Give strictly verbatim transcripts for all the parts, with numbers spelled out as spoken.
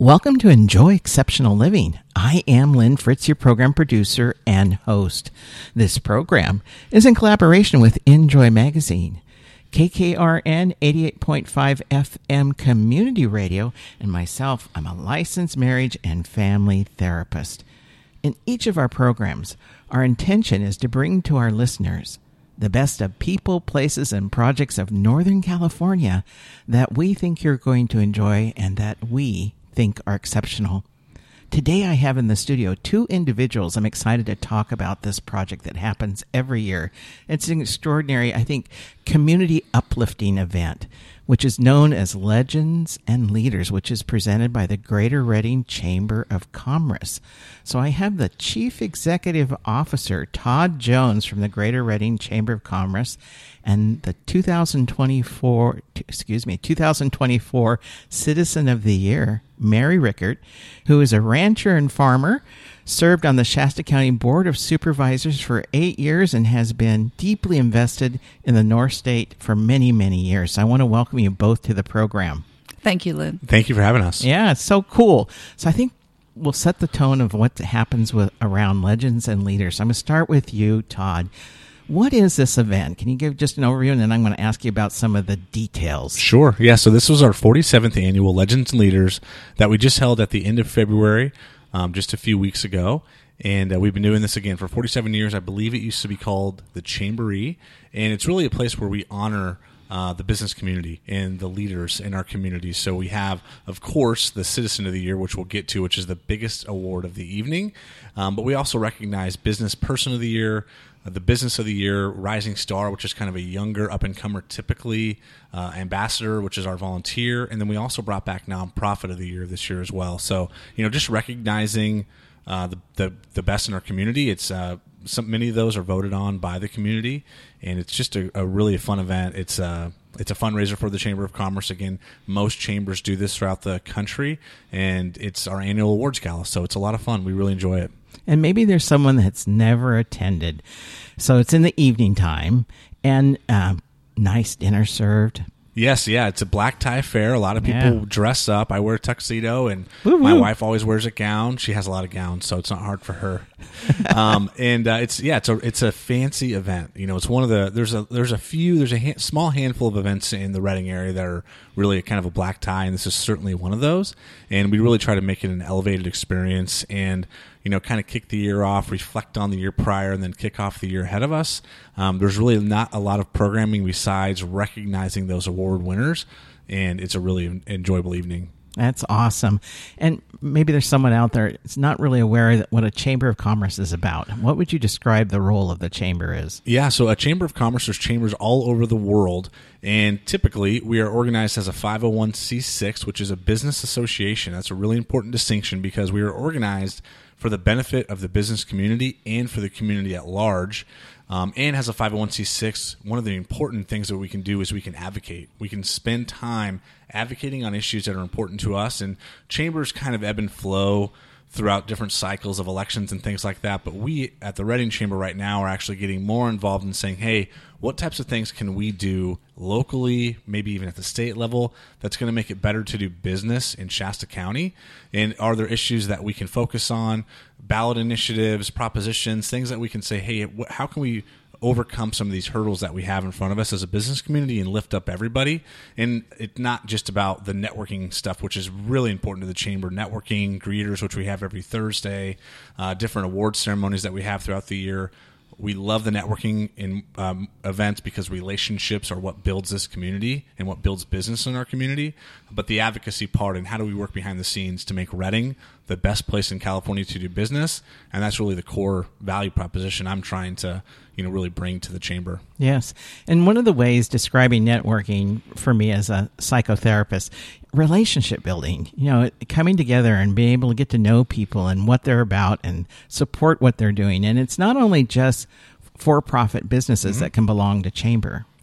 Welcome to Enjoy Exceptional Living. I am Lynn Fritz, your program producer and host. This program is in collaboration with Enjoy Magazine, K K R N eighty-eight point five F M Community Radio, and myself, I'm a licensed marriage and family therapist. In each of our programs, our intention is to bring to our listeners the best of people, places, and projects of Northern California that we think you're going to enjoy and that we think are exceptional. Today I have in the studio two individuals I'm excited to talk about this project that happens every year. It's an extraordinary, I think, community uplifting event, which is known as Legends and Leaders, which is presented by the Greater Redding Chamber of Commerce. So I have the Chief Executive Officer, Todd Jones, from the Greater Redding Chamber of Commerce, and the two thousand twenty-four, excuse me, two thousand twenty-four Citizen of the Year, Mary Rickert, who is a rancher and farmer, served on the Shasta County Board of Supervisors for eight years and has been deeply invested in the North State for many, many years. So I want to welcome you both to the program. Thank you, Lynn. Thank you for having us. Yeah, it's so cool. So I think we'll set the tone of what happens with around Legends and Leaders. I'm going to start with you, Todd. What is this event? Can you give just an overview, and then I'm going to ask you about some of the details. Sure. Yeah, so this was our forty-seventh annual Legends and Leaders that we just held at the end of February, um, just a few weeks ago. And uh, we've been doing this again for forty-seven years. I believe it used to be called the Chamboree. And it's really a place where we honor uh, the business community and the leaders in our community. So we have, of course, the Citizen of the Year, which we'll get to, which is the biggest award of the evening. Um, but we also recognize Business Person of the Year, the Business of the Year, Rising Star, which is kind of a younger up-and-comer typically, uh, Ambassador, which is our volunteer, and then we also brought back Nonprofit of the Year this year as well. So, you know, just recognizing uh, the, the the best in our community. It's uh, some many of those are voted on by the community, and it's just a, a really a fun event. It's uh, it's a fundraiser for the Chamber of Commerce. Again, most chambers do this throughout the country, and it's our annual awards gala, so it's a lot of fun. We really enjoy it. And maybe there's someone that's never attended. So it's in the evening time, and uh, nice dinner served. Yes, yeah, it's a black tie affair. A lot of people yeah. dress up. I wear a tuxedo, and Woo-woo. my wife always wears a gown. She has a lot of gowns, so it's not hard for her. um, and uh, it's yeah, it's a it's a fancy event. You know, it's one of the there's a there's a few there's a ha- small handful of events in the Redding area that are really a kind of a black tie, and this is certainly one of those. And we really try to make it an elevated experience, and you know, kind of kick the year off, reflect on the year prior, and then kick off the year ahead of us. Um, there's really not a lot of programming besides recognizing those award winners, and it's a really enjoyable evening. That's awesome. And maybe there's someone out there that's not really aware that what a Chamber of Commerce is about. What would you describe the role of the Chamber is? Yeah, so a Chamber of Commerce, there's chambers all over the world, and typically we are organized as a five oh one c six, which is a business association. That's a really important distinction because we are organized for the benefit of the business community and for the community at large. Um, and as a five oh one c six, one of the important things that we can do is we can advocate. We can spend time advocating on issues that are important to us, and chambers kind of ebb and flow throughout different cycles of elections and things like that. But we at the Redding Chamber right now are actually getting more involved in saying, hey, what types of things can we do locally, maybe even at the state level, that's going to make it better to do business in Shasta County? And are there issues that we can focus on, ballot initiatives, propositions, things that we can say, hey, how can we overcome some of these hurdles that we have in front of us as a business community and lift up everybody? And it's not just about the networking stuff, which is really important to the chamber. Networking, greeters, which we have every Thursday, uh, different award ceremonies that we have throughout the year. We love the networking in um, events because relationships are what builds this community and what builds business in our community. But the advocacy part and how do we work behind the scenes to make Redding the best place in California to do business, and that's really the core value proposition I'm trying to, you know, really bring to the chamber. Yes, and one of the ways describing networking for me as a psychotherapist, relationship building, you know, coming together and being able to get to know people and what they're about and support what they're doing. And it's not only just for-profit businesses mm-hmm. that can belong to chamber.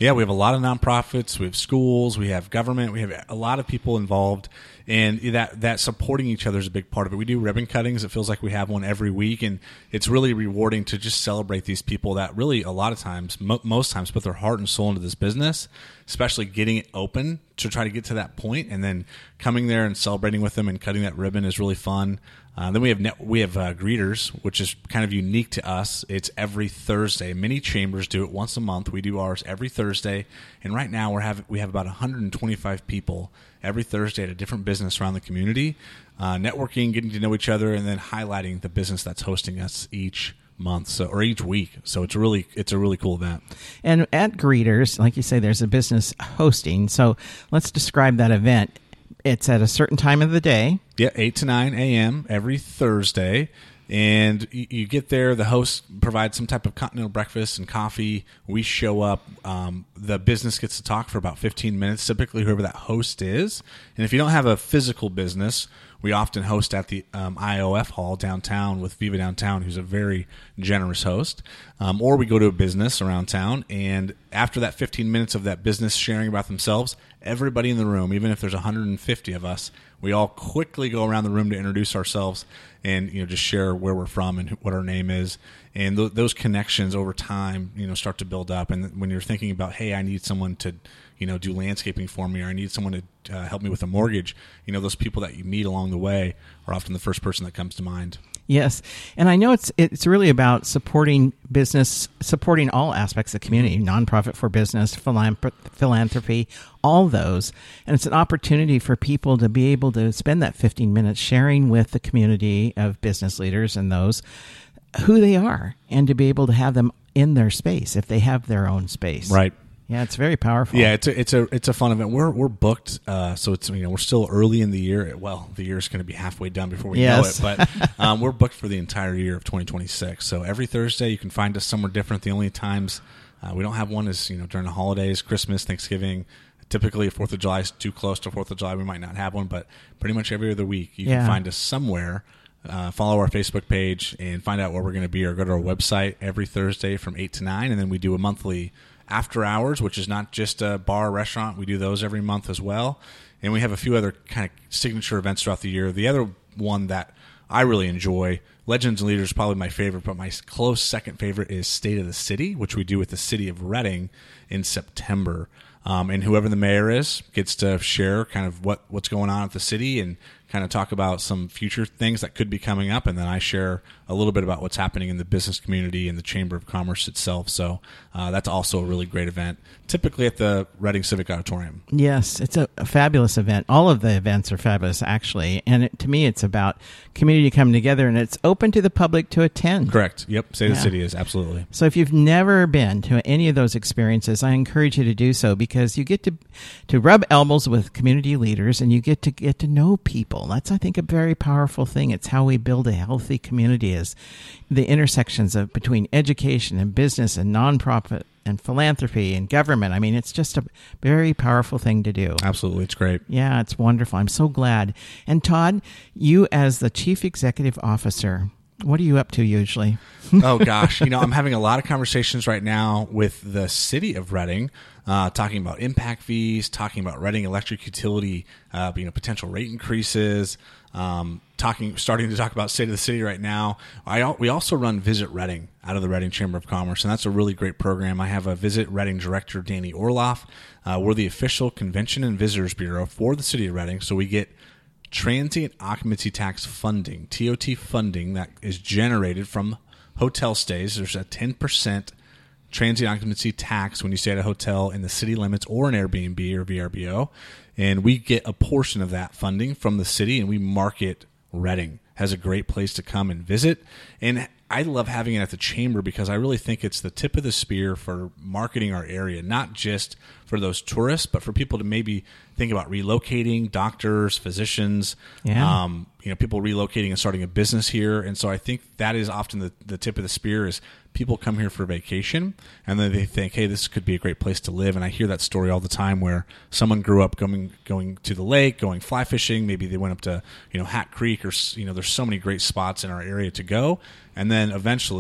Yeah, we have a lot of nonprofits, we have schools, we have government, we have a lot of people involved, and that that supporting each other is a big part of it. We do ribbon cuttings. It feels like we have one every week, and it's really rewarding to just celebrate these people that really a lot of times, mo- most times, put their heart and soul into this business, especially getting it open to try to get to that point, and then coming there and celebrating with them and cutting that ribbon is really fun. Uh, then we have net, we have uh, greeters, which is kind of unique to us. It's every Thursday. Many chambers do it once a month. We do ours every Thursday, and right now we have we have about one hundred twenty-five people every Thursday at a different business around the community, uh, networking, getting to know each other, and then highlighting the business that's hosting us each month, so or each week. So it's a really it's a really cool event. And at Greeters, like you say, there's a business hosting. So let's describe that event. It's at a certain time of the day. Yeah, eight to nine a.m. every Thursday. And you, you get there, the host provides some type of continental breakfast and coffee. We show up. Um, the business gets to talk for about fifteen minutes, typically whoever that host is. And if you don't have a physical business, we often host at the um, I O F Hall downtown with Viva Downtown, who's a very generous host. Um, or we go to a business around town, and after that fifteen minutes of that business sharing about themselves, everybody in the room, even if there's one hundred fifty of us, we all quickly go around the room to introduce ourselves and, you know, just share where we're from and what our name is. And th- those connections over time, you know, start to build up. And when you're thinking about, hey, I need someone to, you know, do landscaping for me, or I need someone to uh, help me with a mortgage, you know, those people that you meet along the way are often the first person that comes to mind. Yes, and I know it's it's really about supporting business, supporting all aspects of the community, nonprofit for business, philanthrop- philanthropy, all those. And it's an opportunity for people to be able to spend that fifteen minutes sharing with the community of business leaders and those who they are, and to be able to have them in their space if they have their own space. Right. Yeah, it's very powerful. Yeah, it's a it's a it's a fun event. We're we're booked, uh, so it's you know we're still early in the year. Well, the year is going to be halfway done before we yes. know it, but um, we're booked for the entire year of twenty twenty-six. So every Thursday you can find us somewhere different. The only times uh, we don't have one is you know during the holidays, Christmas, Thanksgiving. Typically, if Fourth of July is too close to Fourth of July, we might not have one. But pretty much every other week, you yeah. can find us somewhere. Uh, follow our Facebook page and find out where we're going to be, or go to our website every Thursday from eight to nine, and then we do a monthly after hours, which is not just a bar or restaurant. We do those every month as well. And we have a few other kind of signature events throughout the year. The other one that I really enjoy, Legends and Leaders is probably my favorite, but my close second favorite is State of the City, which we do with the city of Reading in September. Um, and whoever the mayor is gets to share kind of what, what's going on at the city and kind of talk about some future things that could be coming up. And then I share a little bit about what's happening in the business community and the Chamber of Commerce itself. So uh, that's also a really great event, typically at the Reading Civic Auditorium. Yes, it's a, a fabulous event. All of the events are fabulous, actually. And it, to me, it's about community coming together, and it's open to the public to attend. Correct. Yep. State of Yeah. the City is, absolutely. So if you've never been to any of those experiences, I encourage you to do so, because you get to to rub elbows with community leaders, and you get to get to know people. That's, I think, a very powerful thing. It's how we build a healthy community, is the intersections of between education and business and nonprofit and philanthropy and government. I mean, it's just a very powerful thing to do. Absolutely. It's great. Yeah, it's wonderful. I'm so glad. And Todd, you as the Chief Executive Officer, what are you up to usually? Oh, gosh. You know, I'm having a lot of conversations right now with the city of Reading, uh, talking about impact fees, talking about Reading Electric Utility, uh, you know, potential rate increases, um, talking, starting to talk about State of the City right now. I We also run Visit Reading out of the Reading Chamber of Commerce, and that's a really great program. I have a Visit Reading director, Danny Orloff. Uh, we're the official Convention and Visitors Bureau for the city of Reading, so we get transient occupancy tax funding, T O T funding, that is generated from hotel stays. There's a ten percent transient occupancy tax when you stay at a hotel in the city limits or an Airbnb or V R B O, and we get a portion of that funding from the city, and we market Reading as a great place to come and visit. And I love having it at the Chamber because I really think it's the tip of the spear for marketing our area, not just for those tourists, but for people to maybe think about relocating, doctors, physicians, Yeah. um, you know, people relocating and starting a business here. And so I think that is often the, the tip of the spear is people come here for vacation and then they think, hey, this could be a great place to live. And I hear that story all the time where someone grew up going going to the lake, going fly fishing. Maybe they went up to, you know, Hat Creek, or, you know, there's so many great spots in our area to go. And then eventually,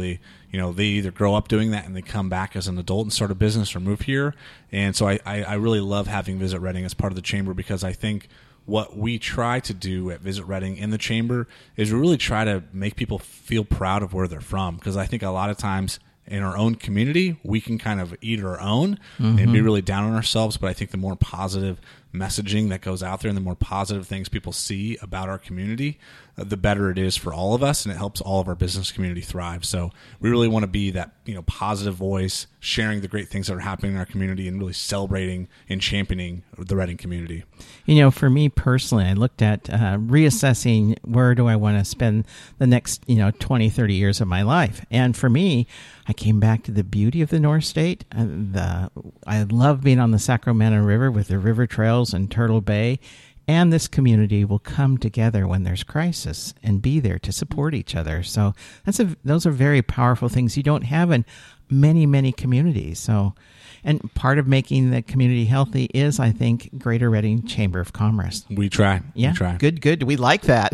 you know, they either grow up doing that and they come back as an adult and start a business or move here. And so I, I, I really love having Visit Reading as part of the chamber, because I think what we try to do at Visit Reading in the chamber is we really try to make people feel proud of where they're from, because I think a lot of times in our own community, we can kind of eat our own mm-hmm. and be really down on ourselves. But I think the more positive messaging that goes out there and the more positive things people see about our community, uh, the better it is for all of us, and it helps all of our business community thrive. So we really want to be that, you know, positive voice, sharing the great things that are happening in our community and really celebrating and championing the Reading community. You know, for me personally, I looked at uh, reassessing where do I want to spend the next, you know, twenty, thirty years of my life. And for me, I came back to the beauty of the North State. Uh, the, I love being on the Sacramento River with the river trails and Turtle Bay, and this community will come together when there's crisis and be there to support each other. So that's a, those are very powerful things you don't have in many, many communities. So, and part of making the community healthy is, I think, Greater Reading Chamber of Commerce. We try. Yeah, we try. Good, good. We like that.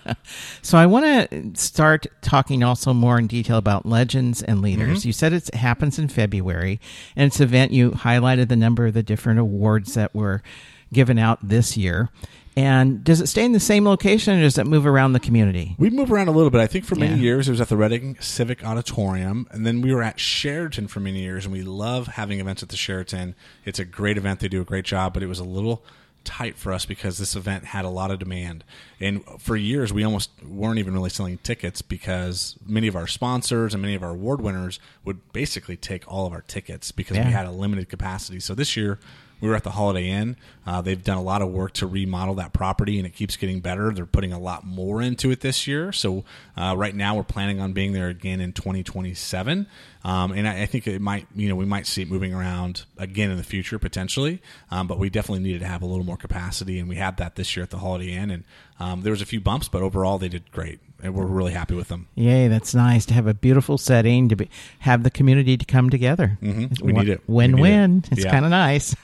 So I want to start talking also more in detail about Legends and Leaders. Mm-hmm. You said it happens in February, and it's an event. You highlighted the number of the different awards that were given out this year. And does it stay in the same location, or does it move around the community? We move around a little bit. I think for many yeah. years it was at the Reading Civic Auditorium, and then we were at Sheraton for many years, and we love having events at the Sheraton. It's a great event. They do a great job, but it was a little tight for us because this event had a lot of demand. And for years, we almost weren't even really selling tickets because many of our sponsors and many of our award winners would basically take all of our tickets because yeah. we had a limited capacity. So this year, we were at the Holiday Inn. Uh, they've done a lot of work to remodel that property, and it keeps getting better. They're putting a lot more into it this year. So uh, right now we're planning on being there again in twenty twenty-seven. Um, and I, I think it might, you know, we might see it moving around again in the future potentially. Um, but we definitely needed to have a little more capacity, and we had that this year at the Holiday Inn. And um, there was a few bumps, but overall they did great. And we're really happy with them. Yay, that's nice to have a beautiful setting, to be, have the community to come together. Mm-hmm. We need it. Win-win. It. It's yeah. kind of nice.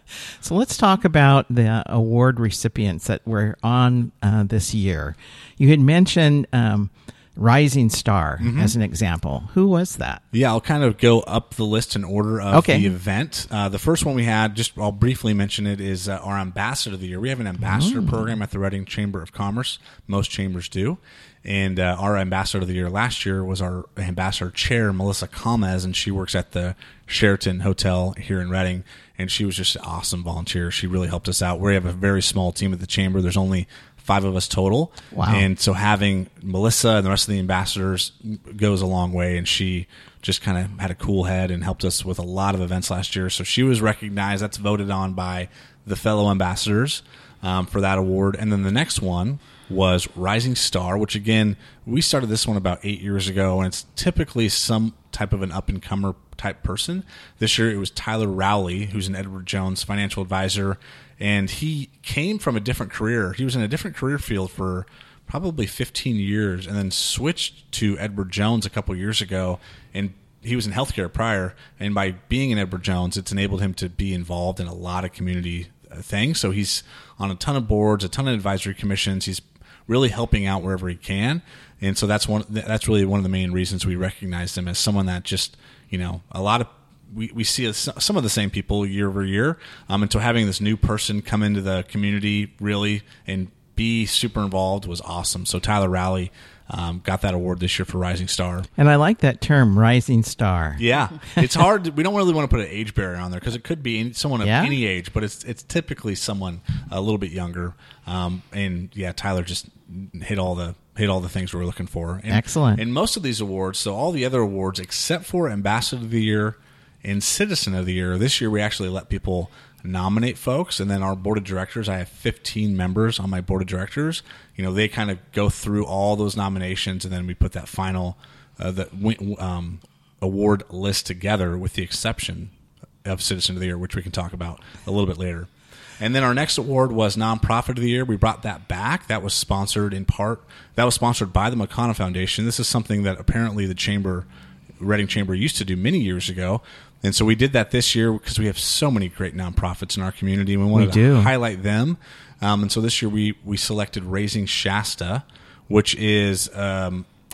So let's talk about the award recipients that were on uh, this year. You had mentioned um, Rising Star mm-hmm. as an example. Who was that? Yeah, I'll kind of go up the list in order of okay. the event. Uh, the first one we had, just I'll briefly mention it, is uh, our Ambassador of the Year. We have an Ambassador mm. program at the Reading Chamber of Commerce. Most chambers do. And uh, our Ambassador of the Year last year was our Ambassador Chair, Melissa Calmez, and she works at the Sheraton Hotel here in Reading, and she was just an awesome volunteer. She really helped us out. We have a very small team at the chamber. There's only five of us total. Wow. And so having Melissa and the rest of the ambassadors goes a long way, and she just kind of had a cool head and helped us with a lot of events last year. So she was recognized. That's voted on by the fellow ambassadors um, for that award. And then the next one was Rising Star, which, again, we started this one about eight years ago, and it's typically some type of an up-and-comer type person. This year it was Tyler Rowley, who's an Edward Jones financial advisor, and he came from a different career. He was in a different career field for probably fifteen years and then switched to Edward Jones a couple years ago, and he was in healthcare prior, and by being in Edward Jones, it's enabled him to be involved in a lot of community things. So he's on a ton of boards, a ton of advisory commissions. He's really helping out wherever he can, and so that's one. That's really one of the main reasons we recognized him as someone that just, you know, a lot of we, we see some of the same people year over year, um, and so having this new person come into the community really and be super involved was awesome. So Tyler Rowley um, got that award this year for Rising Star. And I like that term, Rising Star. Yeah. It's hard. To, we don't really want to put an age barrier on there because it could be someone of yeah. any age, but it's it's typically someone a little bit younger. Um, and, yeah, Tyler just hit all the hit all the things we were looking for. And, Excellent. And most of these awards, so all the other awards except for Ambassador of the Year and Citizen of the Year, this year we actually let people nominate folks, and then our board of directors, I have fifteen members on my board of directors. You know, they kind of go through all those nominations, and then we put that final uh, the um, award list together, with the exception of Citizen of the Year, which we can talk about a little bit later. And then our next award was Nonprofit of the Year. We brought that back. That was sponsored in part. That was sponsored by the McConnell Foundation. This is something that apparently the chamber, Reading Chamber, used to do many years ago. And so we did that this year because we have so many great nonprofits in our community, and we wanted we to do. highlight them. Um, and so this year we we selected Raising Shasta, which is um,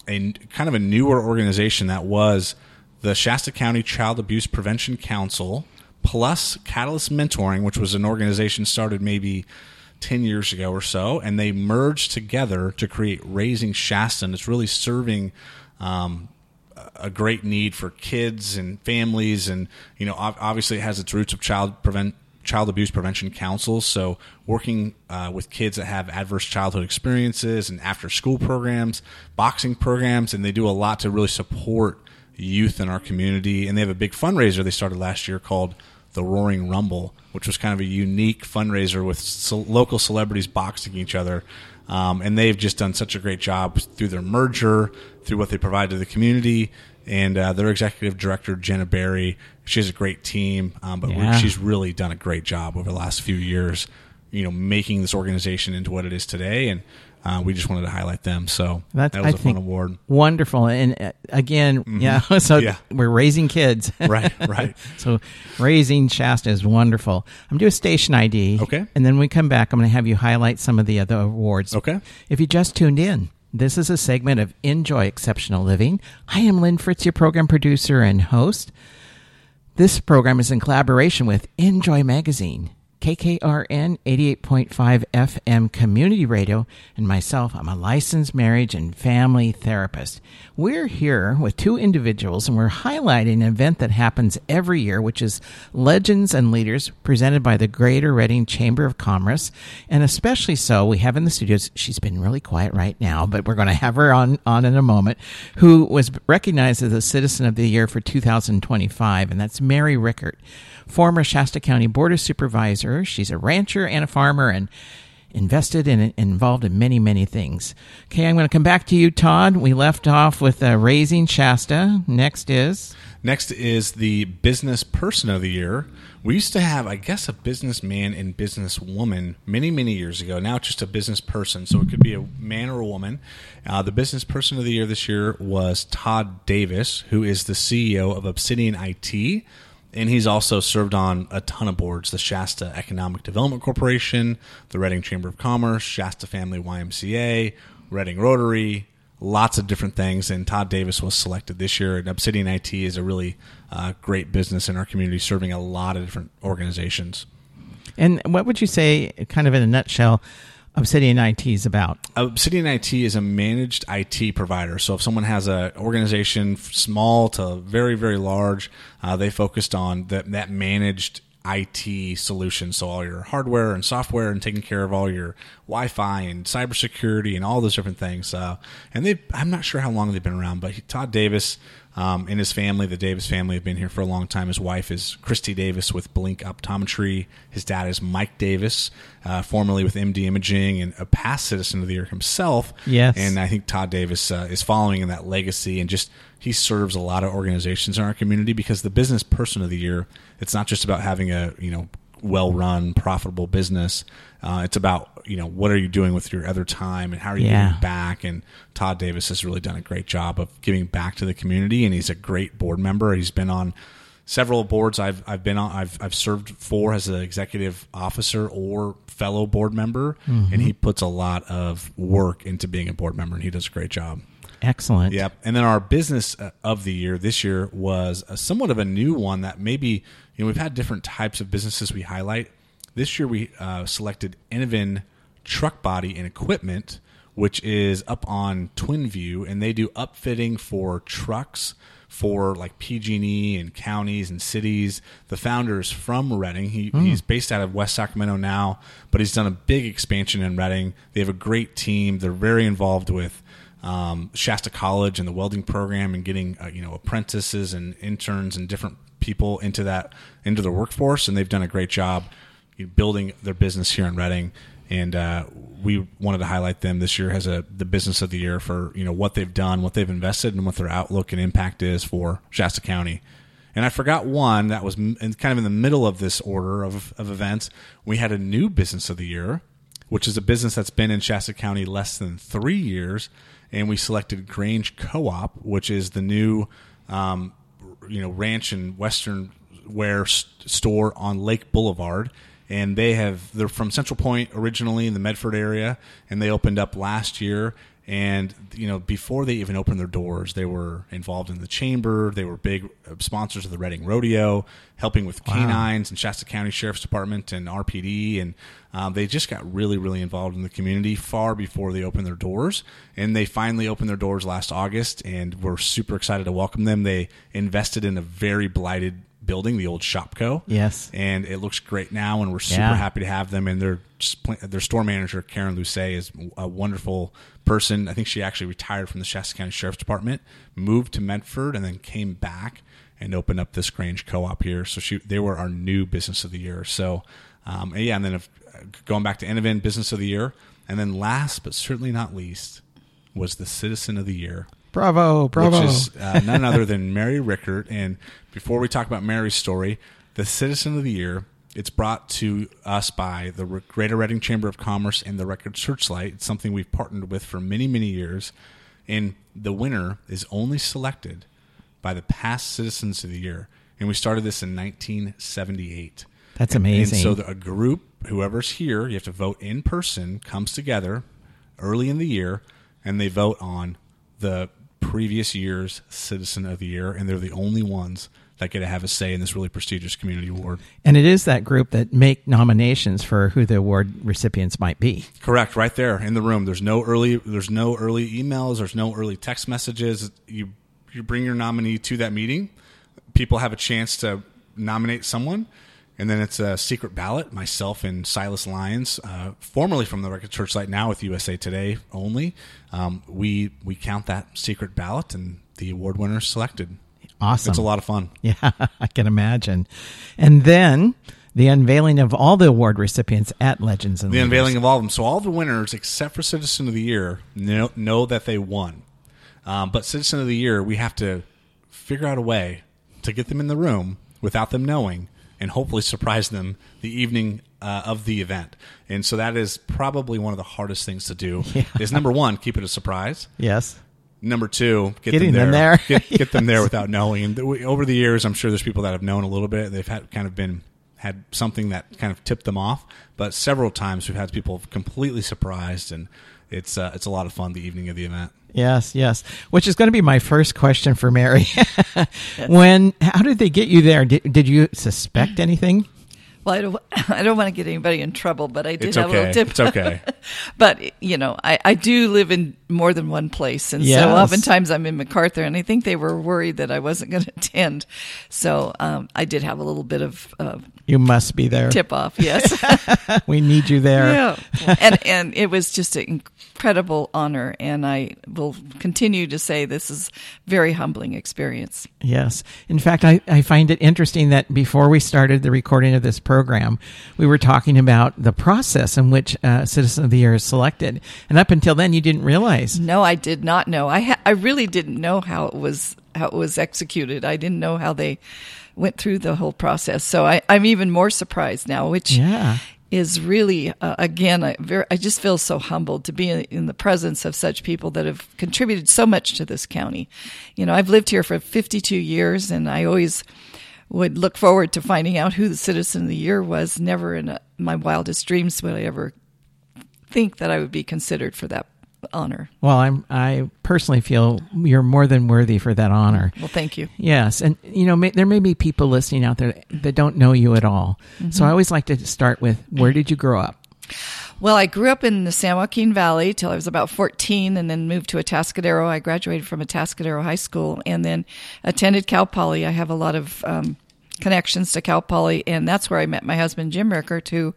a kind of a newer organization that was the Shasta County Child Abuse Prevention Council plus Catalyst Mentoring, which was an organization started maybe ten years ago or so, and they merged together to create Raising Shasta. And it's really serving um, a great need for kids and families, and you know, obviously it has its roots of child prevent child abuse prevention councils. So working uh, with kids that have adverse childhood experiences and after school programs, boxing programs, and they do a lot to really support youth in our community. And they have a big fundraiser they started last year called the Roaring Rumble, which was kind of a unique fundraiser with ce- local celebrities boxing each other. Um, and they've just done such a great job through their merger, through what they provide to the community. And uh, their executive director, Jenna Berry, she has a great team, um, but Yeah. she's really done a great job over the last few years, you know, making this organization into what it is today. And uh, we just wanted to highlight them. So That's, that was I a think, fun award. Wonderful. And uh, again, Mm-hmm. yeah, so Yeah. we're raising kids. Right, right. So Raising Shasta is wonderful. I'm doing a station I D. Okay. And then when we come back, I'm going to have you highlight some of the other awards. Okay. If you just tuned in, this is a segment of Enjoy Exceptional Living. I am Lynn Fritz, your program producer and host. This program is in collaboration with Enjoy Magazine, K K R N eighty-eight point five F M Community Radio, and myself, I'm a licensed marriage and family therapist. We're here with two individuals, and we're highlighting an event that happens every year, which is Legends and Leaders, presented by the Greater Reading Chamber of Commerce. And especially so, we have in the studios, she's been really quiet right now, but we're going to have her on, on in a moment, who was recognized as a Citizen of the Year for two thousand twenty-five, and that's Mary Rickert, former Shasta County Board of Supervisors. She's a rancher and a farmer and invested in and involved in many, many things. Okay, I'm going to come back to you, Todd. We left off with uh, Raising Shasta. Next is? Next is the Business Person of the Year. We used to have, I guess, a businessman and businesswoman many, many years ago. Now it's just a business person, so it could be a man or a woman. Uh, the Business Person of the Year this year was Todd Davis, who is the C E O of Obsidian I T. And he's also served on a ton of boards, the Shasta Economic Development Corporation, the Reading Chamber of Commerce, Shasta Family Y M C A, Reading Rotary, lots of different things. And Todd Davis was selected this year. And Obsidian I T is a really uh, great business in our community, serving a lot of different organizations. And what would you say, kind of in a nutshell, Obsidian I T is about? Obsidian I T is a managed I T provider. So if someone has an organization small to very, very large, uh, they focused on that, that managed I T solution. So all your hardware and software and taking care of all your Wi-Fi and cybersecurity and all those different things. Uh, and they, I'm not sure how long they've been around, but he, Todd Davis um, and his family, the Davis family, have been here for a long time. His wife is Christy Davis with Blink Optometry. His dad is Mike Davis, uh, formerly with M D Imaging and a past Citizen of the Year himself. Yes. And I think Todd Davis uh, is following in that legacy, and just he serves a lot of organizations in our community, because the Business Person of the Year, it's not just about having a, you know, well-run, profitable business. Uh, it's about, you know, what are you doing with your other time and how are you Yeah. giving back? And Todd Davis has really done a great job of giving back to the community, and he's a great board member. He's been on several boards I've I've been on. I've I've served for as an executive officer or fellow board member, Mm-hmm. and he puts a lot of work into being a board member, and he does a great job. Excellent. Yep. And then our Business of the Year this year was a, somewhat of a new one that maybe, you know, we've had different types of businesses we highlight. This year we uh, selected Innovin Truck Body and Equipment, which is up on Twin View, and they do upfitting for trucks for like P G and E and counties and cities. The founder is from Reading. He, mm. He's based out of West Sacramento now, but he's done a big expansion in Reading. They have a great team. They're very involved with Um, Shasta College and the welding program, and getting uh, you know apprentices and interns and different people into that into the workforce, and they've done a great job building their business here in Reading. And uh, we wanted to highlight them this year as a the Business of the Year for you know what they've done, what they've invested, and what their outlook and impact is for Shasta County. And I forgot one that was in, kind of in the middle of this order of, of events. We had a new Business of the Year, which is a business that's been in Shasta County less than three years. And we selected Grange Co-op, which is the new, um, you know, ranch and Western wear st- store on Lake Boulevard. And they have, they're from Central Point originally in the Medford area, and they opened up last year. And, you know, before they even opened their doors, they were involved in the chamber. They were big sponsors of the Reading Rodeo, helping with Wow. canines and Shasta County Sheriff's Department and R P D. And um, they just got really, really involved in the community far before they opened their doors. And they finally opened their doors last August, and we're super excited to welcome them. They invested in a very blighted building, the old Shopco. Yes. And it looks great now, and we're super Yeah. happy to have them. And their their store manager, Karen Lucet, is a wonderful person. I think she actually retired from the Shasta County Sheriff's Department, moved to Medford, and then came back and opened up this Grange Co-op here. So she they were our new Business of the Year. So um, and yeah, and then if, going back to Innovin Business of the Year, and then last but certainly not least was the Citizen of the Year. Bravo, bravo. Which is uh, none other than Mary Rickert. And before we talk about Mary's story, the Citizen of the Year, it's brought to us by the Greater Reading Chamber of Commerce and the Record Searchlight. It's something we've partnered with for many, many years. And the winner is only selected by the past Citizens of the Year. And we started this in nineteen seventy-eight. That's And- amazing. And so the, a group, whoever's here, you have to vote in person, comes together early in the year, and they vote on the previous year's Citizen of the Year, and they're the only ones that get to have a say in this really prestigious community award. And it is that group that make nominations for who the award recipients might be. Correct, right there in the room. There's no early there's no early emails, there's no early text messages. You you bring your nominee to that meeting. People have a chance to nominate someone, and then it's a secret ballot. Myself and Silas Lyons, uh, formerly from the Record Searchlight, now with U S A Today only, um, we we count that secret ballot, and the award winner is selected. Awesome. It's a lot of fun. Yeah, I can imagine. And then the unveiling of all the award recipients at Legends and The Leaders. unveiling of all of them. So all the winners, except for Citizen of the Year, know, know that they won. Um, but Citizen of the Year, we have to figure out a way to get them in the room without them knowing, and hopefully surprise them the evening uh, of the event. And so that is probably one of the hardest things to do. Yeah. Is number one, keep it a surprise. Yes. Number two, get Getting them them there. there. get, get them there without knowing. And th- over the years, I'm sure there's people that have known a little bit. They've had kind of been had something that kind of tipped them off. But several times we've had people completely surprised, and it's uh, it's a lot of fun the evening of the event. Yes, yes. Which is going to be my first question for Mary. When, how did they get you there? Did, did you suspect anything? Well, I don't, I don't want to get anybody in trouble, but I did It's have a okay. little tip. It's okay. But, you know, I, I do live in more than one place. And Yes. so oftentimes I'm in MacArthur, and I think they were worried that I wasn't going to attend. So um, I did have a little bit of uh, You must be there. tip off, yes. We need you there. Yeah. And, and it was just an incredible honor. And I will continue to say this is a very humbling experience. Yes. In fact, I, I find it interesting that before we started the recording of this program, we were talking about the process in which uh, Citizen of the Year is selected. And up until then, you didn't realize. No, I did not know. I ha- I really didn't know how it was how it was executed. I didn't know how they went through the whole process. So I, I'm even more surprised now, which Yeah. is really uh, again, I, very, I just feel so humbled to be in, in the presence of such people that have contributed so much to this county. You know, I've lived here for fifty-two years, and I always would look forward to finding out who the Citizen of the Year was. Never in a, my wildest dreams would I ever think that I would be considered for that honor. Well, I'm, I personally feel you're more than worthy for that honor. Well, thank you. Yes. And, you know, may, there may be people listening out there that don't know you at all. Mm-hmm. So I always like to start with, where did you grow up? Well, I grew up in the San Joaquin Valley till I was about fourteen, and then moved to Atascadero. I graduated from Atascadero High School and then attended Cal Poly. I have a lot of um, connections to Cal Poly, and that's where I met my husband, Jim Rickert, who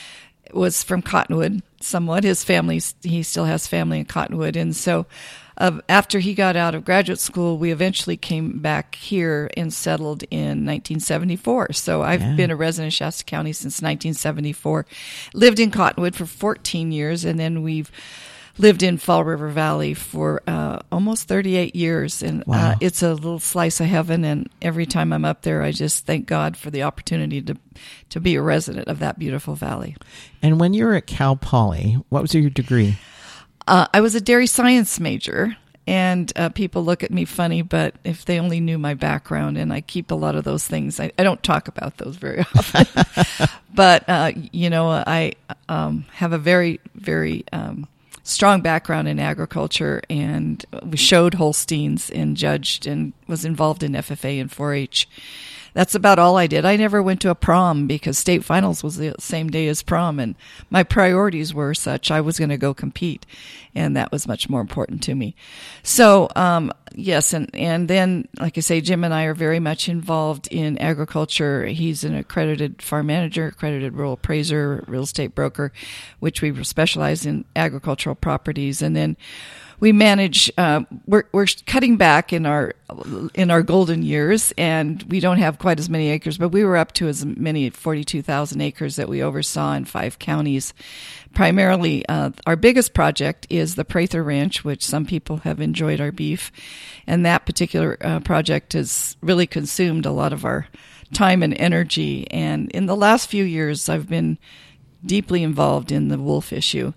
was from Cottonwood somewhat. His family, he still has family in Cottonwood. And so uh, after he got out of graduate school, we eventually came back here and settled in nineteen seventy-four. So I've Yeah. been a resident of Shasta County since nineteen seventy-four, lived in Cottonwood for fourteen years, and then we've lived in Fall River Valley for uh, almost thirty-eight years. And Wow. uh, it's a little slice of heaven. And every time I'm up there, I just thank God for the opportunity to to be a resident of that beautiful valley. And when you were at Cal Poly, what was your degree? Uh, I was a dairy science major, and uh, people look at me funny, but if they only knew my background, and I keep a lot of those things, I, I don't talk about those very often. But, uh, you know, I um, have a very, very um, strong background in agriculture, and we showed Holsteins and judged and was involved in F F A and four H. That's about all I did. I never went to a prom because state finals was the same day as prom, and my priorities were such I was going to go compete, and that was much more important to me. So, um, yes, and, and then, like I say, Jim and I are very much involved in agriculture. He's an accredited farm manager, accredited rural appraiser, real estate broker, which we specialize in agricultural properties, and then we manage. Uh, we're we're cutting back in our in our golden years, and we don't have quite as many acres. But we were up to as many forty-two thousand acres that we oversaw in five counties. Primarily, uh, our biggest project is the Prather Ranch, which some people have enjoyed our beef, and that particular uh, project has really consumed a lot of our time and energy. And in the last few years, I've been deeply involved in the wolf issue.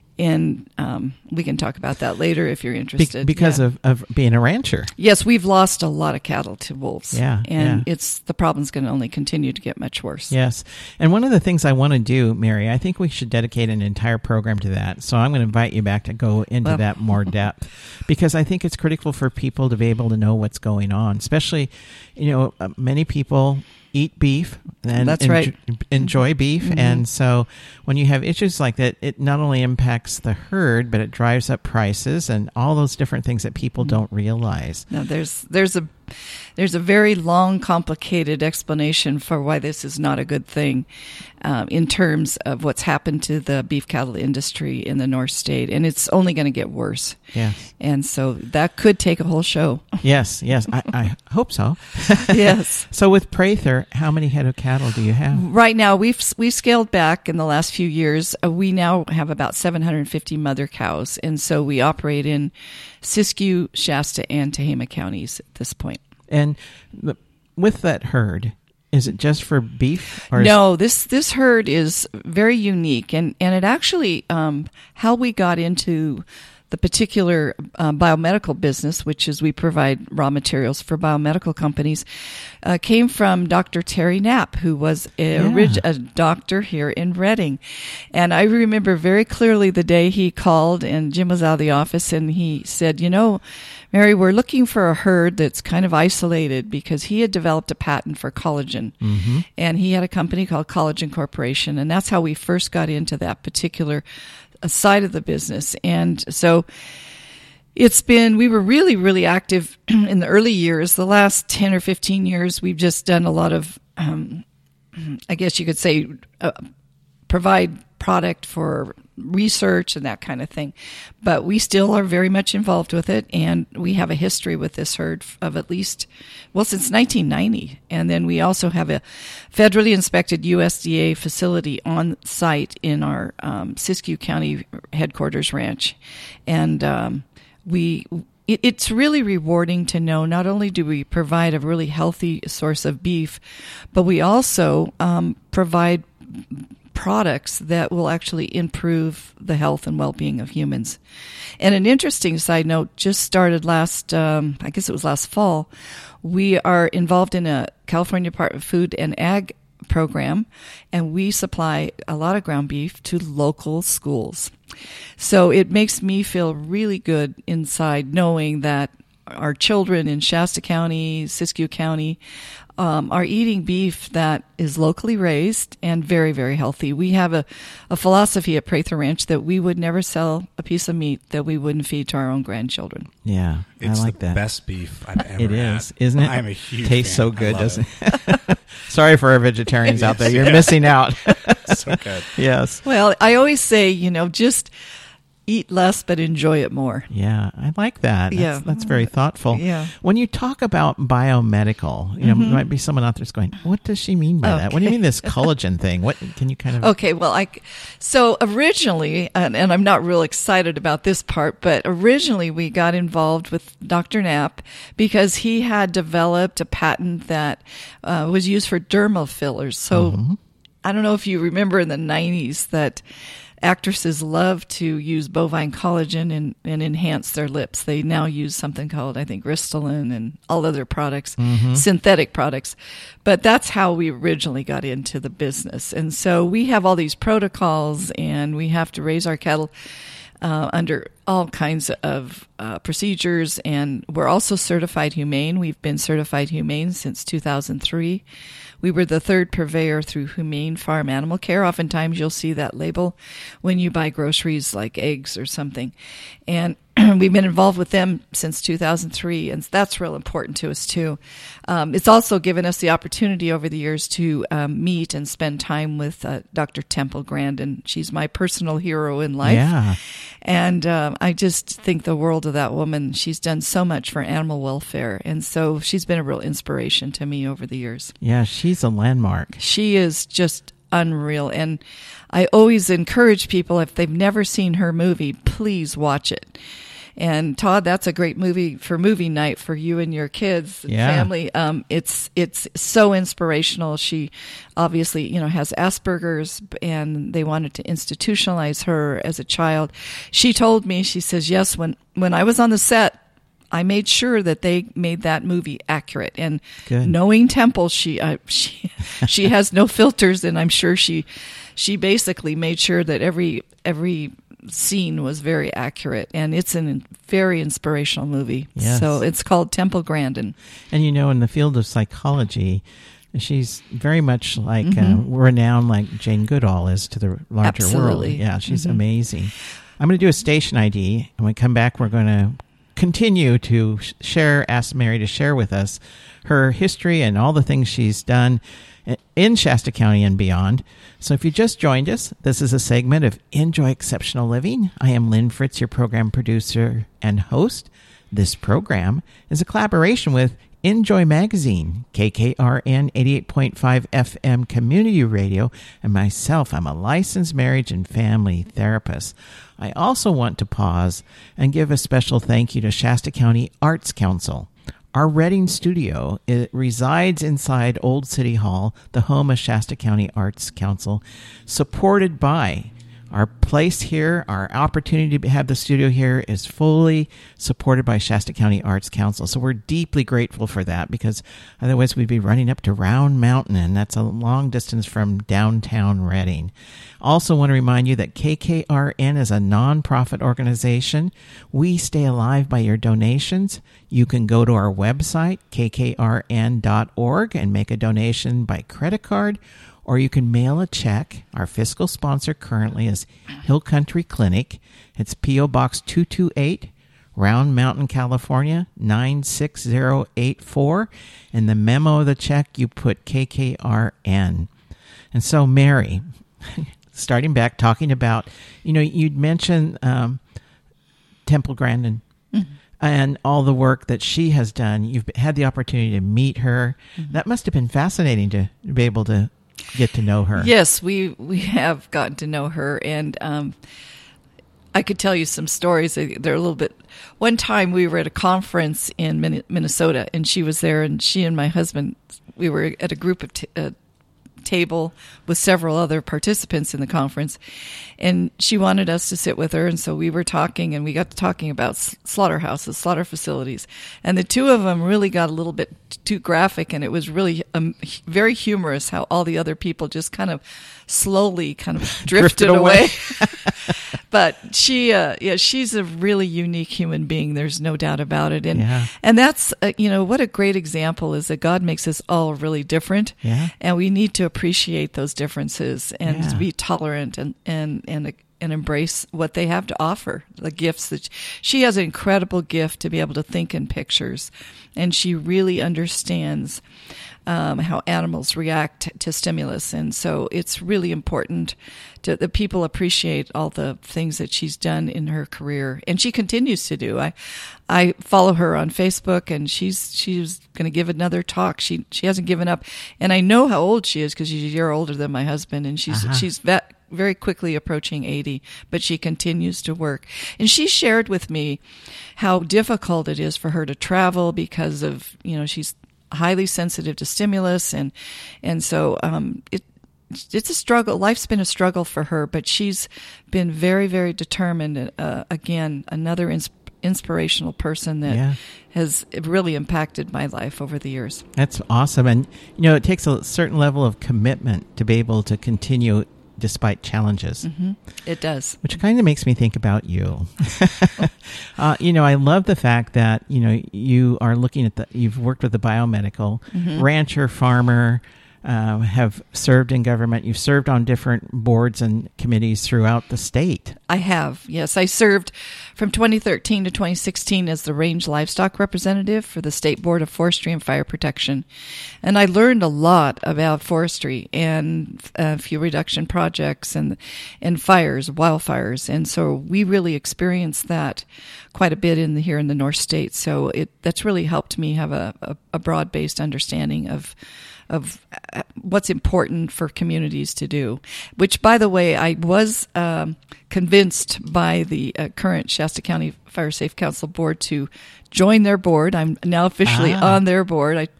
And um, we can talk about that later if you're interested. Be- because yeah. of, of being a rancher. Yes, we've lost a lot of cattle to wolves. Yeah, and yeah. it's the problem's going to only continue to get much worse. Yes. And one of the things I want to do, Mary, I think we should dedicate an entire program to that. So I'm going to invite you back to go into well, that more depth, because I think it's critical for people to be able to know what's going on, especially, you know, uh, many people eat beef and That's enjo- right. enjoy beef. Mm-hmm. And so when you have issues like that, it not only impacts the herd, but it drives up prices and all those different things that people mm-hmm. don't realize. No, there's there's a there's a very long, complicated explanation for why this is not a good thing um, in terms of what's happened to the beef cattle industry in the North State, and it's only going to get worse. Yeah, and so that could take a whole show. Yes, yes, I, I hope so. Yes. So with Prather, how many head of cattle do you have? Right now, we've we scaled back in the last few years. Uh, we now have about seven hundred fifty mother cows, and so we operate in Siskiyou, Shasta, and Tehama counties at this point. And the, with that herd, is it just for beef? Or no, this this herd is very unique, and and it actually um, how we got into the particular uh, biomedical business, which is we provide raw materials for biomedical companies, uh, came from Doctor Terry Knapp, who was a, Yeah. orig- a doctor here in Redding. And I remember very clearly the day he called, and Jim was out of the office, and he said, you know, Mary, we're looking for a herd that's kind of isolated, because he had developed a patent for collagen. Mm-hmm. And he had a company called Collagen Corporation, and that's how we first got into that particular a side of the business. And so it's been, we were really, really active in the early years. The last ten or fifteen years, we've just done a lot of, um, I guess you could say, uh, provide product for research and that kind of thing. But we still are very much involved with it, and we have a history with this herd of at least, well, since nineteen ninety. And then we also have a federally inspected U S D A facility on site in our um, Siskiyou County headquarters ranch. And um, we... It's really rewarding to know not only do we provide a really healthy source of beef, but we also um, provide products that will actually improve the health and well-being of humans. And an interesting side note just started last, um, I guess it was last fall. We are involved in a California Department of Food and Ag program, and we supply a lot of ground beef to local schools. So it makes me feel really good inside knowing that our children in Shasta County, Siskiyou County, um, are eating beef that is locally raised and very, very healthy. We have a, a philosophy at Prather Ranch that we would never sell a piece of meat that we wouldn't feed to our own grandchildren. Yeah, it's I like the that. best beef I've ever It had. is, isn't it? I'm a huge Tastes fan. so good, I love doesn't it? it? Sorry for our vegetarians out there. You're Yeah. missing out. So good. Yes. Well, I always say, you know, just eat less but enjoy it more. Yeah, I like that. That's, Yeah. that's very thoughtful. Yeah. When you talk about biomedical, you know, Mm-hmm. there might be someone out there going, "What does she mean by that? What do you Okay. mean this collagen thing? What can you kind of?" Okay, well, I so originally, and, and I'm not real excited about this part, but originally we got involved with Doctor Knapp because he had developed a patent that uh, was used for dermal fillers. So Mm-hmm. I don't know if you remember in the nineties that actresses love to use bovine collagen and, and enhance their lips. They now use something called, I think, Restylane and all other products, Mm-hmm. synthetic products. But that's how we originally got into the business. And so we have all these protocols, and we have to raise our cattle uh, under all kinds of uh, procedures. And we're also certified humane. We've been certified humane since two thousand three. We were the third purveyor through Humane Farm Animal Care. Oftentimes you'll see that label when you buy groceries like eggs or something. And we've been involved with them since two thousand three, and that's real important to us, too. Um, it's also given us the opportunity over the years to um, meet and spend time with uh, Doctor Temple Grandin. She's my personal hero in life. Yeah. And uh, I just think the world of that woman. She's done so much for animal welfare, and so she's been a real inspiration to me over the years. Yeah, she's a landmark. She is just unreal, and I always encourage people, if they've never seen her movie, please watch it. And Todd, that's a great movie for movie night for you and your kids and yeah. family. Um, it's it's so inspirational. She obviously, you know, has Asperger's, and they wanted to institutionalize her as a child. She told me, she says, yes, when, when I was on the set, I made sure that they made that movie accurate. And Good. Knowing Temple, she uh, she she has no filters, and I'm sure she she basically made sure that every every scene was very accurate, and it's a very inspirational movie. Yes. So it's called Temple Grandin. And you know, in the field of psychology, she's very much like Mm-hmm. uh, renowned like Jane Goodall is to the larger Absolutely. world. Yeah, she's Mm-hmm. amazing. I'm going to do a station I D, and when we come back, we're going to continue to share, ask Mary to share with us her history and all the things she's done in Shasta County and beyond. So if you just joined us, this is a segment of Enjoy Exceptional Living. I am Lynn Fritz, your program producer and host. This program is a collaboration with Enjoy Magazine, K K R N eighty-eight point five F M Community Radio, and myself, I'm a licensed marriage and family therapist. I also want to pause and give a special thank you to Shasta County Arts Council. Our Reading studio, it resides inside Old City Hall, the home of Shasta County Arts Council, supported by our place here. Our opportunity to have the studio here is fully supported by Shasta County Arts Council. So we're deeply grateful for that, because otherwise we'd be running up to Round Mountain, and that's a long distance from downtown Reading. Also want to remind you that K K R N is a nonprofit organization. We stay alive by your donations. You can go to our website, k k r n dot org, and make a donation by credit card, or you can mail a check. Our fiscal sponsor currently is Hill Country Clinic. It's P O Box two two eight, Round Mountain, California, nine six zero eight four. In the memo of the check, you put K K R N. And so, Mary, starting back, talking about, you know, you'd mentioned um, Temple Grandin. Mm-hmm. And all the work that she has done. You've had the opportunity to meet her. Mm-hmm. That must have been fascinating to be able to get to know her. Yes, we we have gotten to know her, and um, I could tell you some stories. They're a little bit. One time we were at a conference in Minnesota, and she was there, and she and my husband, we were at a group of t- uh, table with several other participants in the conference, and she wanted us to sit with her, and so we were talking, and we got to talking about slaughterhouses, slaughter facilities, and the two of them really got a little bit too graphic, and it was really um, very humorous how all the other people just kind of slowly kind of drifted, drifted away. away. But she, uh, yeah, she's a really unique human being. There's no doubt about it. And yeah. and that's, uh, you know, what a great example is that God makes us all really different. Yeah. And we need to appreciate those differences and yeah. to be tolerant and, and, and, and embrace what they have to offer, the gifts that she has an incredible gift to be able to think in pictures. And she really understands Um, how animals react to stimulus. And so it's really important to, that people appreciate all the things that she's done in her career. And she continues to do. I I follow her on Facebook, and she's she's going to give another talk. She she hasn't given up. And I know how old she is, because she's a year older than my husband, and she's uh-huh. she's vet, very quickly approaching eighty, but she continues to work. And she shared with me how difficult it is for her to travel because of, you know, she's highly sensitive to stimulus, and and so um, it it's a struggle. Life's been a struggle for her, but she's been very, very determined. Uh, again, another ins- inspirational person that yeah. has really impacted my life over the years. That's awesome, and you know, it takes a certain level of commitment to be able to continue despite challenges. Mm-hmm. It does. Which kind of makes me think about you. uh, you know, I love the fact that, you know, you are looking at the, you've worked with the biomedical, mm-hmm. rancher, farmer, uh, have served in government. You've served on different boards and committees throughout the state. I have, yes. I served from twenty thirteen to twenty sixteen as the range livestock representative for the State Board of Forestry and Fire Protection. And I learned a lot about forestry and uh, fuel reduction projects and and fires, wildfires. And so we really experienced that quite a bit in the, here in the North States. So it that's really helped me have a, a, a broad-based understanding of of what's important for communities to do, which, by the way, I was um, convinced by the uh, current Shasta County Fire Safe Council board to join their board. I'm now officially ah. on their board. I,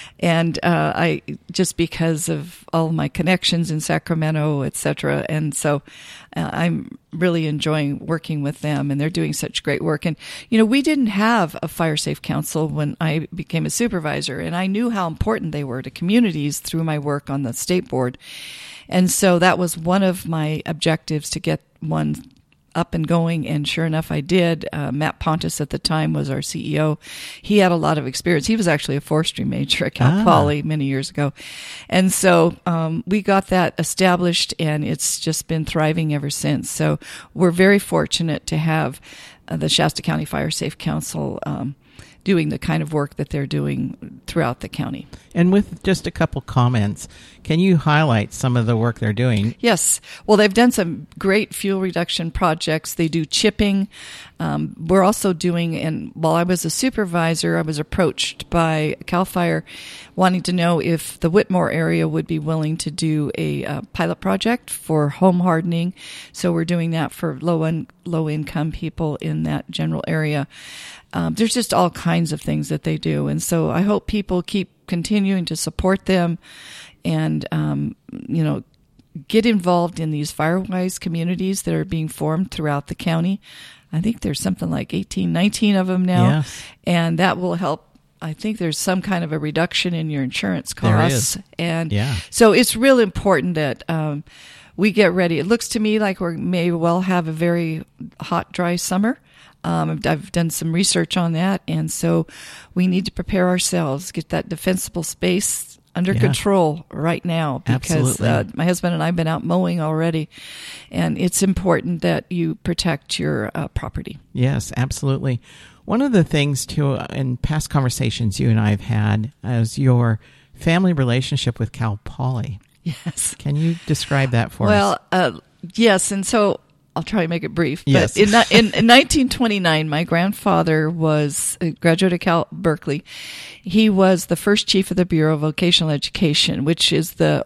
and uh, I just because of all my connections in Sacramento, et cetera. And so uh, I'm really enjoying working with them, and they're doing such great work. And, you know, we didn't have a Fire Safe Council when I became a supervisor, and I knew how important they were to communities through my work on the state board. And so that was one of my objectives, to get one up and going, and sure enough, I did. Uh, Matt Pontus at the time was our C E O. He had a lot of experience. He was actually a forestry major at Cal ah. Poly many years ago. And so um, we got that established, and it's just been thriving ever since. So we're very fortunate to have uh, the Shasta County Fire Safe Council um, doing the kind of work that they're doing throughout the county. And with just a couple comments, can you highlight some of the work they're doing? Yes. Well, they've done some great fuel reduction projects. They do chipping. Um, we're also doing, and while I was a supervisor, I was approached by CAL FIRE wanting to know if the Whitmore area would be willing to do a uh, pilot project for home hardening. So we're doing that for low un- low income people in that general area. Um, there's just all kinds of things that they do. And so I hope people keep continuing to support them and, um, you know, get involved in these Firewise communities that are being formed throughout the county. I think there's something like eighteen, nineteen of them now. Yes. And that will help. I think there's some kind of a reduction in your insurance costs. There is. And yeah. so it's real important that um, we get ready. It looks to me like we may well have a very hot, dry summer. Um, I've done some research on that, and so we need to prepare ourselves, get that defensible space under yeah. control right now, because uh, my husband and I have been out mowing already, and it's important that you protect your uh, property. Yes, absolutely. One of the things, too, in past conversations you and I have had is your family relationship with Cal Poly. Yes. Can you describe that for well, us? Well, uh, yes, and so I'll try to make it brief. Yes. But in, in, in nineteen twenty-nine, my grandfather was a graduate of Cal Berkeley. He was the first chief of the Bureau of Vocational Education, which is the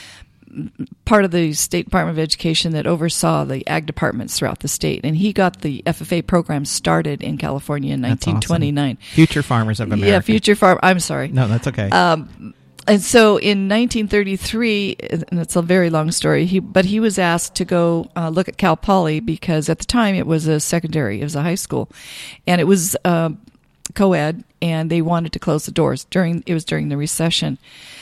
part of the State Department of Education that oversaw the ag departments throughout the state. And he got the F F A program started in California in nineteen twenty-nine. Awesome. Future Farmers of America. Yeah, Future Farm. I'm sorry. No, that's okay. Um, And so in nineteen thirty-three, and it's a very long story, he, but he was asked to go uh, look at Cal Poly because at the time it was a secondary, it was a high school, and it was uh, co-ed, and they wanted to close the doors during, it was during the recession.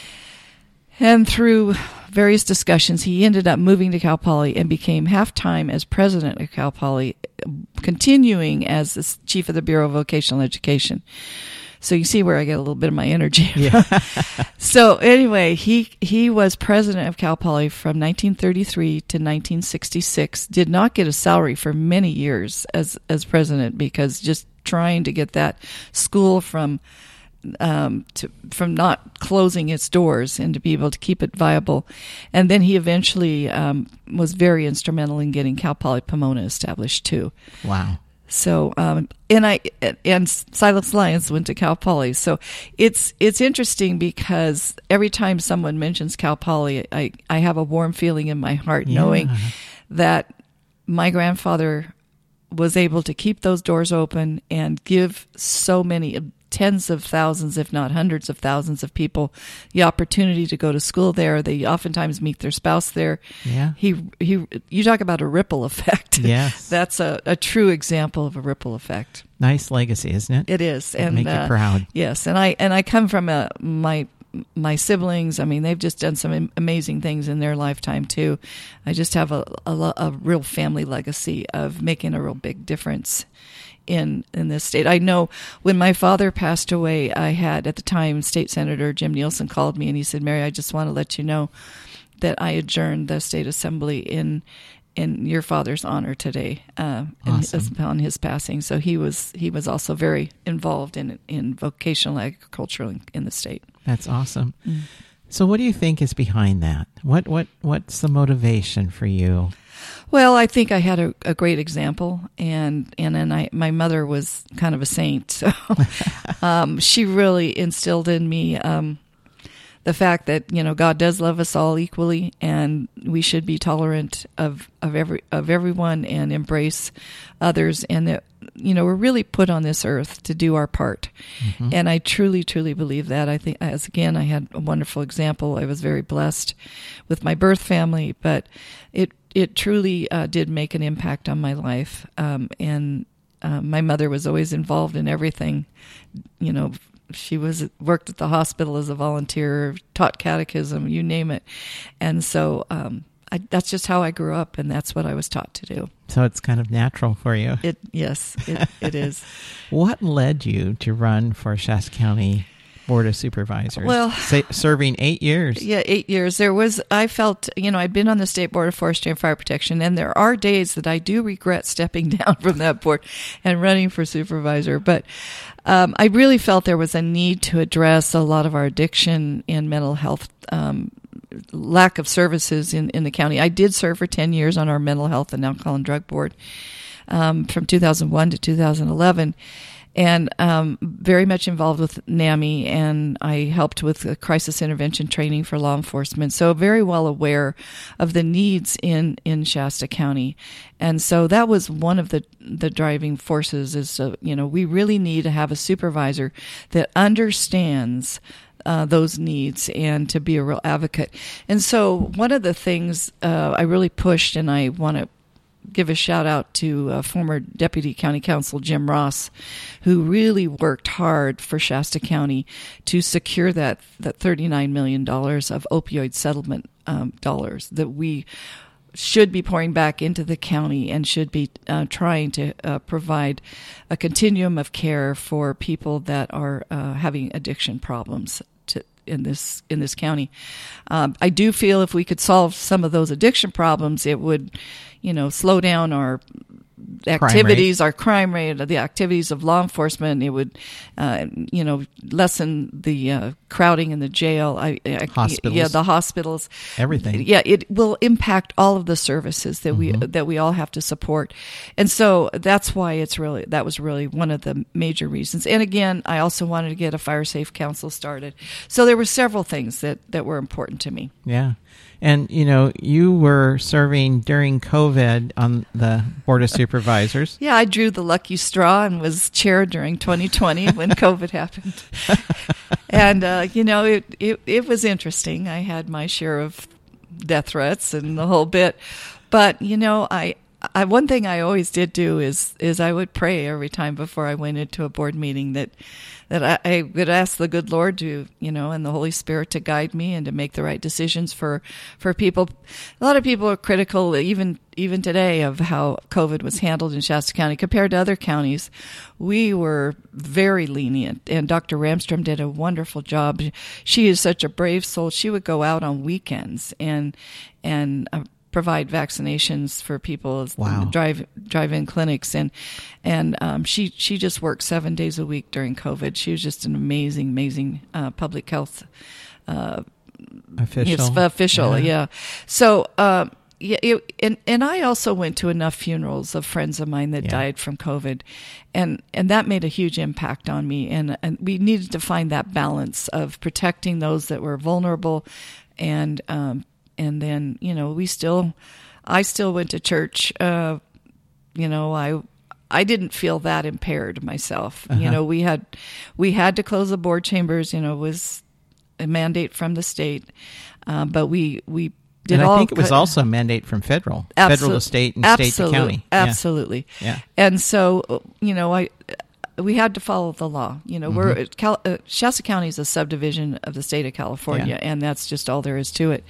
And through various discussions, he ended up moving to Cal Poly and became half-time as president of Cal Poly, continuing as the chief of the Bureau of Vocational Education. So you see where I get a little bit of my energy. Yeah. So anyway, he he was president of Cal Poly from nineteen thirty-three to nineteen sixty-six. Did not get a salary for many years as as president, because just trying to get that school from um, to, from not closing its doors and to be able to keep it viable. And then he eventually um, was very instrumental in getting Cal Poly Pomona established too. Wow. So, um, and I, and Silence Alliance went to Cal Poly. So it's, it's interesting because every time someone mentions Cal Poly, I, I have a warm feeling in my heart yeah. knowing that my grandfather was able to keep those doors open and give so many tens of thousands, if not hundreds of thousands of people the opportunity to go to school there. They oftentimes meet their spouse there. Yeah. He, he, you talk about a ripple effect. Yes. That's a, a true example of a ripple effect. Nice legacy, isn't it? It is. It'd and make uh, you proud. Yes. And I, and I come from a, my my siblings, I mean, they've just done some amazing things in their lifetime too. I just have a, a, a real family legacy of making a real big difference in in this state. I know when my father passed away, I had, at the time, State Senator Jim Nielsen called me and he said, Mary, I just want to let you know that I adjourned the state assembly in in your father's honor today, uh, awesome. in, on his passing. So he was he was also very involved in in vocational agriculture in, in the state. That's awesome. Mm. So what do you think is behind that? What what what's the motivation for you? Well, I think I had a, a great example, and and then I my mother was kind of a saint, so um, she really instilled in me um, the fact that, you know, God does love us all equally, and we should be tolerant of of every of everyone and embrace others, and that, you know, we're really put on this earth to do our part. Mm-hmm. And I truly, truly believe that. I think, as again, I had a wonderful example. I was very blessed with my birth family, but it it truly uh, did make an impact on my life. Um, and uh, my mother was always involved in everything. You know, she was worked at the hospital as a volunteer, taught catechism, you name it. And so um, I, that's just how I grew up, and that's what I was taught to do. So it's kind of natural for you. It yes, it, it is. What led you to run for Shasta County Board of Supervisors? Well, Sa- serving eight years. Yeah, eight years. There was, I felt, you know, I'd been on the State Board of Forestry and Fire Protection, and there are days that I do regret stepping down from that board and running for supervisor. But um, I really felt there was a need to address a lot of our addiction and mental health um, lack of services in, in the county. I did serve for ten years on our Mental Health and Alcohol and Drug Board um, from two thousand one to two thousand eleven. And um, very much involved with NAMI, and I helped with crisis intervention training for law enforcement. So very well aware of the needs in, in Shasta County. And so that was one of the, the driving forces is, uh, you know, we really need to have a supervisor that understands Uh, those needs and to be a real advocate. And so one of the things uh, I really pushed, and I want to give a shout out to uh, former Deputy County Counsel Jim Ross, who really worked hard for Shasta County to secure that, that thirty-nine million dollars of opioid settlement um, dollars that we should be pouring back into the county and should be uh, trying to uh, provide a continuum of care for people that are uh, having addiction problems to, in this in this county. Um, I do feel if we could solve some of those addiction problems, it would, you know, slow down our activities, crime our crime rate, the activities of law enforcement. It would, uh, you know, lessen the uh, crowding in the jail. I, I, hospitals. Yeah, the hospitals. Everything. Yeah, it will impact all of the services that mm-hmm. we that we all have to support. And so that's why it's really, that was really one of the major reasons. And again, I also wanted to get a fire safe council started. So there were several things that, that were important to me. Yeah. And, you know, you were serving during COVID on the Board of Supervisors. Yeah, I drew the lucky straw and was chair during twenty twenty when COVID happened. And, uh, you know, it, it, it was interesting. I had my share of death threats and the whole bit. But, you know, I, I one thing I always did do is is I would pray every time before I went into a board meeting that that I, I would ask the good Lord to, you know, and the Holy Spirit to guide me and to make the right decisions for, for people. A lot of people are critical, even even today, of how COVID was handled in Shasta County compared to other counties. We were very lenient, and Doctor Ramstrom did a wonderful job. She is such a brave soul. She would go out on weekends and and. Uh, provide vaccinations for people, wow. drive drive-in clinics, and and um, she she just worked seven days a week during COVID. She was just an amazing, amazing uh, public health uh, official. Yes, official, yeah. yeah. So uh, yeah, it, and and I also went to enough funerals of friends of mine that yeah. died from COVID, and and that made a huge impact on me. And and we needed to find that balance of protecting those that were vulnerable, and um, And then, you know, we still, I still went to church. Uh, you know, I, I didn't feel that impaired myself. Uh-huh. You know, we had, we had to close the board chambers. You know, it was a mandate from the state, uh, but we we did and I all. I think it was also a mandate from federal, Absolutely. federal to state, and Absolutely. state to county. Absolutely. Yeah. And so, you know, I. we had to follow the law. You know, mm-hmm. we're Cal, uh, Shasta County is a subdivision of the state of California, yeah. and that's just all there is to it.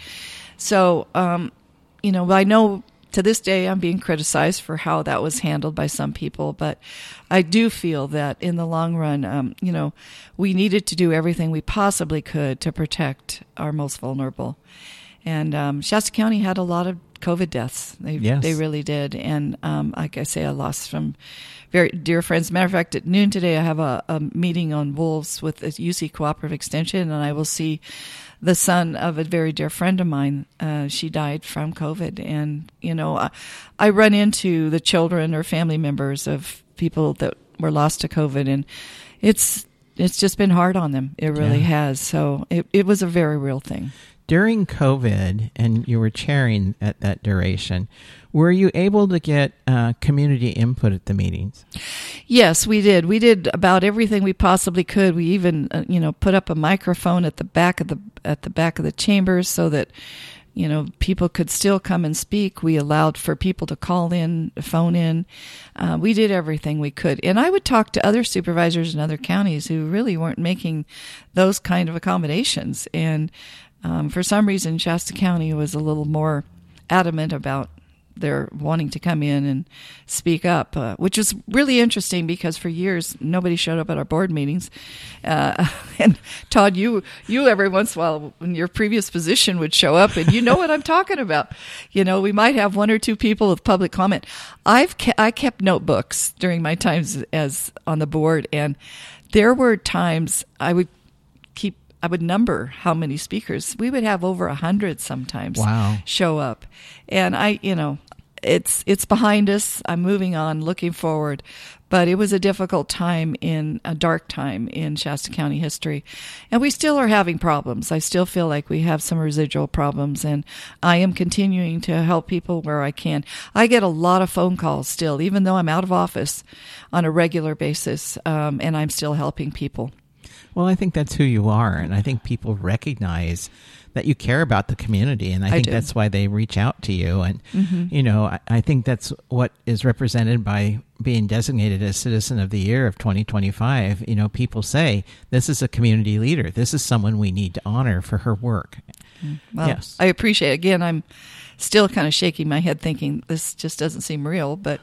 So, um, you know, I know to this day I'm being criticized for how that was handled by some people, but I do feel that in the long run, um, you know, we needed to do everything we possibly could to protect our most vulnerable. And um, Shasta County had a lot of COVID deaths. They yes. they really did. And um, like I say, I lost some very dear friends. Matter of fact, at noon today, I have a, a meeting on wolves with the U C Cooperative Extension, and I will see the son of a very dear friend of mine. Uh, she died from COVID. And, you know, I, I run into the children or family members of people that were lost to COVID, and it's it's just been hard on them. It really yeah. has. So it, it was a very real thing. During COVID, and you were chairing at that duration, were you able to get uh, community input at the meetings? Yes, we did. We did about everything we possibly could. We even, uh, you know, put up a microphone at the back of the at the back of the chambers so that, you know, people could still come and speak. We allowed for people to call in, phone in. Uh, we did everything we could. And I would talk to other supervisors in other counties who really weren't making those kind of accommodations. And um, for some reason, Shasta County was a little more adamant about their wanting to come in and speak up, uh, which was really interesting because for years nobody showed up at our board meetings. Uh, and Todd, you you every once in a while in your previous position would show up, and you know what I'm talking about. You know, we might have one or two people with public comment. I've ke- I kept notebooks during my times as on the board, and there were times I would keep. I would number how many speakers. We would have over a hundred sometimes wow. show up. And I, you know, it's it's behind us. I'm moving on, looking forward. But it was a difficult time, in a dark time in Shasta County history. And we still are having problems. I still feel like we have some residual problems, and I am continuing to help people where I can. I get a lot of phone calls still, even though I'm out of office on a regular basis, um, and I'm still helping people. Well, I think that's who you are, and I think people recognize that you care about the community, and I, I think do. That's why they reach out to you. And, mm-hmm. you know, I, I think that's what is represented by being designated as Citizen of the Year of twenty twenty-five. You know, people say, this is a community leader. This is someone we need to honor for her work. Well, yes. I appreciate it. Again, I'm still kind of shaking my head thinking this just doesn't seem real, but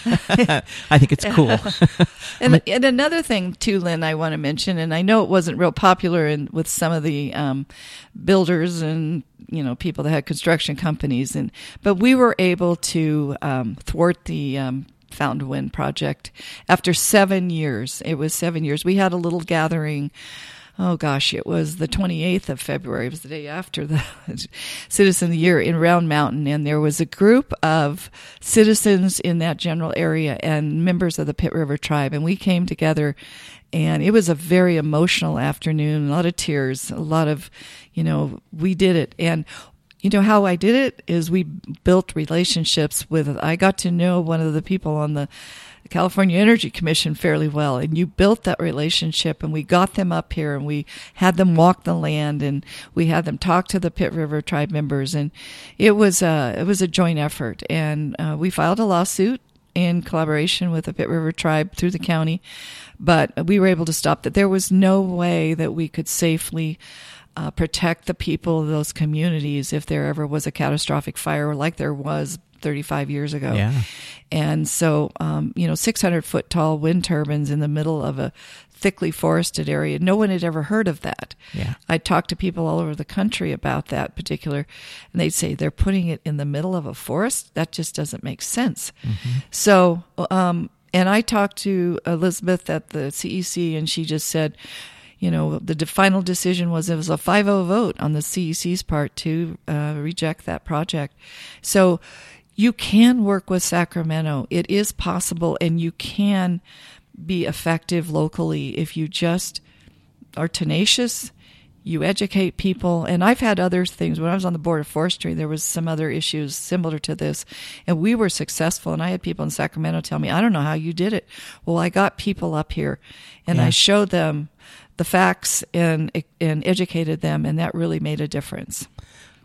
I think it's cool. and, and another thing too, Lynn, I want to mention, and I know it wasn't real popular in, with some of the um, builders and, you know, people that had construction companies, and but we were able to um, thwart the um, Fountain Wind project after seven years. It was seven years. We had a little gathering. Oh, gosh, it was the twenty-eighth of February. It was the day after the Citizen of the Year in Round Mountain. And there was a group of citizens in that general area and members of the Pitt River Tribe. And we came together, and it was a very emotional afternoon, a lot of tears, a lot of, you know, we did it. And you know how I did it is we built relationships with, I got to know one of the people on the California Energy Commission fairly well, and you built that relationship, and we got them up here, and we had them walk the land, and we had them talk to the Pitt River Tribe members, and it was a, it was a joint effort, and uh, we filed a lawsuit in collaboration with the Pitt River Tribe through the county, but we were able to stop that. There was no way that we could safely Uh, protect the people of those communities if there ever was a catastrophic fire like there was thirty-five years ago. Yeah. And so, um, you know, six hundred foot tall wind turbines in the middle of a thickly forested area. No one had ever heard of that. Yeah. I talked to people all over the country about that particular, and they'd say they're putting it in the middle of a forest. That just doesn't make sense. Mm-hmm. So, um, and I talked to Elizabeth at the C E C, and she just said, you know, the final decision was it was a five oh vote on the C E C's part to uh, reject that project. So you can work with Sacramento. It is possible, and you can be effective locally if you just are tenacious, you educate people. And I've had other things. When I was on the Board of Forestry, there was some other issues similar to this, and we were successful. And I had people in Sacramento tell me, I don't know how you did it. Well, I got people up here, and yeah. I showed them the facts and and educated them, and that really made a difference.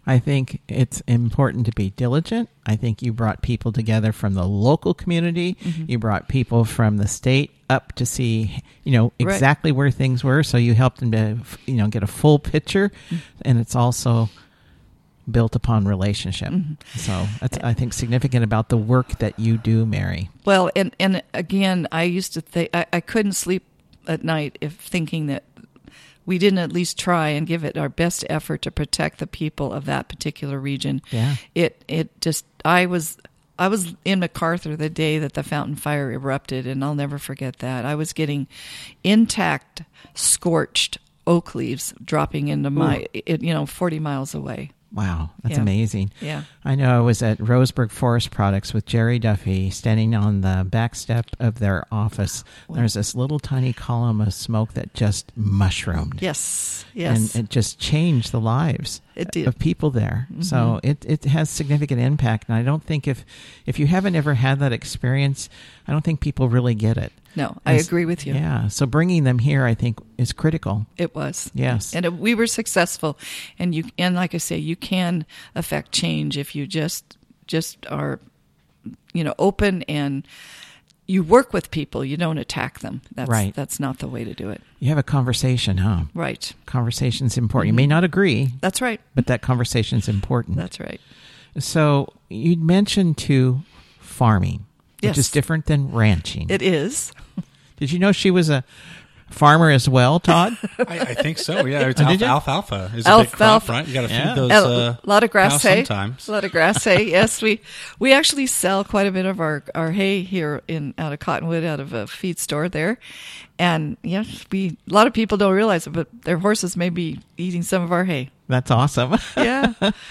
I think it's important to be diligent. I think you brought people together from the local community. Mm-hmm. You brought people from the state up to see, you know, exactly right. where things were. So you helped them to, you know, get a full picture. Mm-hmm. And it's also built upon relationship. Mm-hmm. So that's, I think, significant about the work that you do, Mary. Well, and, and again, I used to think, I, I couldn't sleep at night if thinking that we didn't at least try and give it our best effort to protect the people of that particular region. Yeah. It it just I was I was in MacArthur the day that the fountain fire erupted, and I'll never forget that. I was getting intact, scorched oak leaves dropping into my it, you know forty miles away. Wow, that's yeah. amazing. Yeah. I know I was at Roseburg Forest Products with Jerry Duffy, standing on the back step of their office. Wow. There's this little tiny column of smoke that just mushroomed. Yes, yes. And it just changed the lives it did. of people there. Mm-hmm. So it, it has significant impact. And I don't think if, if you haven't ever had that experience, I don't think people really get it. No, I As, agree with you. Yeah. So bringing them here, I think, is critical. It was. Yes. And it, we were successful. And you and like I say, you can affect change if you just just are, you know, open and you work with people. You don't attack them. That's, right. That's not the way to do it. You have a conversation, huh? Right. Conversation's important. Mm-hmm. You may not agree. That's right. But that conversation's important. That's right. So you mentioned too farming, yes. which is different than ranching. It is. Did you know she was a farmer as well, Todd? I, I think so. Yeah, it's Oh, alf- did you? alfalfa is a Alfalfa. big crop, right? You got to Yeah. feed those. a Uh, lot of grass cows hay. sometimes. A lot of grass hay. Yes, we we actually sell quite a bit of our, our hay here in out of Cottonwood, out of a feed store there, and yes, we a lot of people don't realize it, but their horses may be eating some of our hay. That's awesome. Yeah.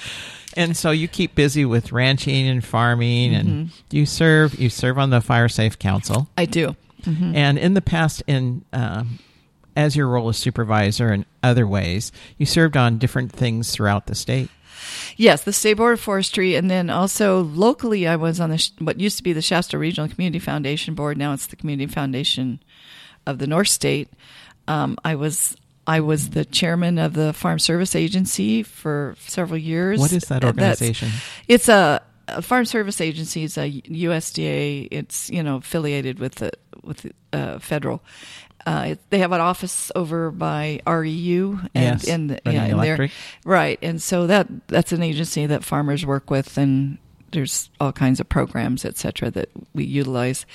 And so you keep busy with ranching and farming, and Mm-hmm. you serve. You serve on the Fire Safe Council, I do. Mm-hmm. and in the past, in um, as your role as supervisor and other ways, you served on different things throughout the state. Yes, the State Board of Forestry, and then also locally, I was on the what used to be the Shasta Regional Community Foundation Board. Now it's the Community Foundation of the North State. Um, I was I was the chairman of the Farm Service Agency for several years. What is that organization? That's, it's a, a Farm Service Agency. It's a U S D A. It's you know affiliated with the with the, uh, federal. Uh, it, they have an office over by R E U and Yes, in the, Reading yeah, in there, Electric. right. And so that that's an agency that farmers work with, and there's all kinds of programs, et cetera, that we utilize.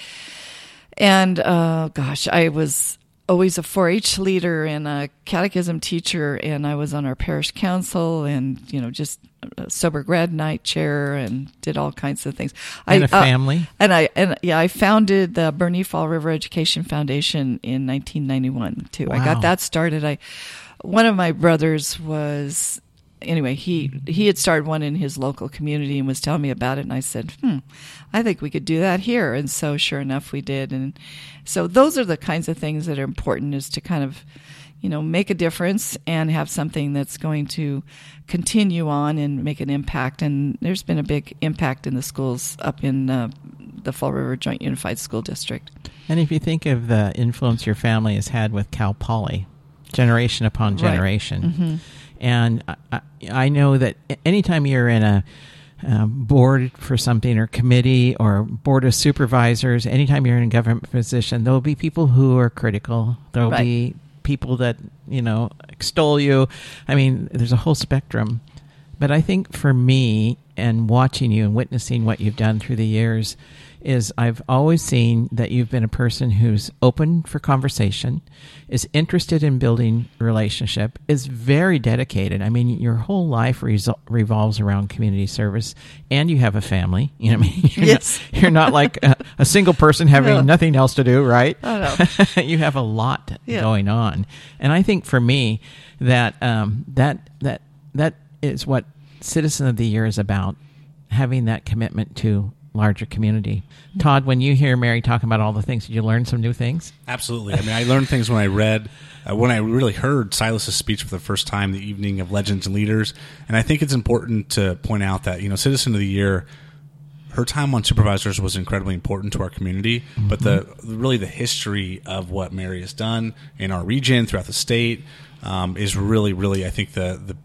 And uh, gosh, I was always a four H leader and a catechism teacher, and I was on our parish council, and you know, just a sober grad night chair, and did all kinds of things. And I, a family. Uh, and I and yeah, I founded the Bernie Fall River Education Foundation in nineteen ninety-one too. Wow. I got that started. I one of my brothers was. Anyway, he, he had started one in his local community and was telling me about it, and I said, hmm, I think we could do that here. And so sure enough, we did. And so those are the kinds of things that are important, is to kind of, you know, make a difference and have something that's going to continue on and make an impact. And there's been a big impact in the schools up in uh, the Fall River Joint Unified School District. And if you think of the influence your family has had with Cal Poly, generation upon generation, right. Mm-hmm. and I, I know that anytime you're in a um, board for something, or committee, or board of supervisors, anytime you're in a government position, there will be people who are critical. There will Right. be people that, you know, extol you. I mean, there's a whole spectrum. But I think for me, and watching you and witnessing what you've done through the years, is I've always seen that you've been a person who's open for conversation, is interested in building relationship, is very dedicated. I mean, your whole life resol- revolves around community service, and you have a family. You know what I mean? You're Yes. Not, you're not like a, a single person having No. nothing else to do, right? Oh, no. You have a lot Yeah. going on. And I think for me that um, that that that is what Citizen of the Year is about, having that commitment to larger community. Todd, when you hear Mary talking about all the things, did you learn some new things? Absolutely. I mean, I learned things when I read, uh, when I really heard Silas's speech for the first time, the evening of Legends and Leaders. And I think it's important to point out that, you know, Citizen of the Year, her time on supervisors was incredibly important to our community, mm-hmm. but the really the history of what Mary has done in our region, throughout the state, um, is really, really, I think, the the big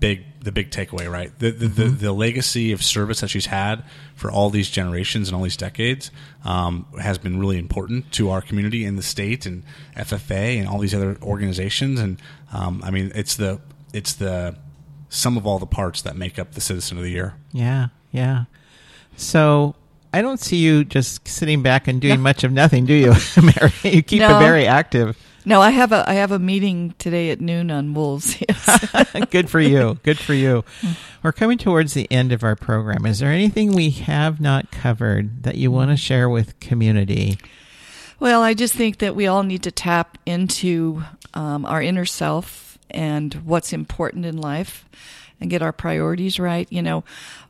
the big takeaway, right? The the, mm-hmm. the the legacy of service that she's had for all these generations and all these decades um, has been really important to our community in the state and F F A and all these other organizations. And um, I mean, it's the it's the sum of all the parts that make up the Citizen of the Year. Yeah, yeah. So I don't see you just sitting back and doing no. much of nothing, do you, Mary? You keep no. it very active. No, I have a I have a meeting today at noon on wolves. Yes. Good for you. Good for you. We're coming towards the end of our program. Is there anything we have not covered that you want to share with community? Well, I just think that we all need to tap into um, our inner self and what's important in life and get our priorities right. You know,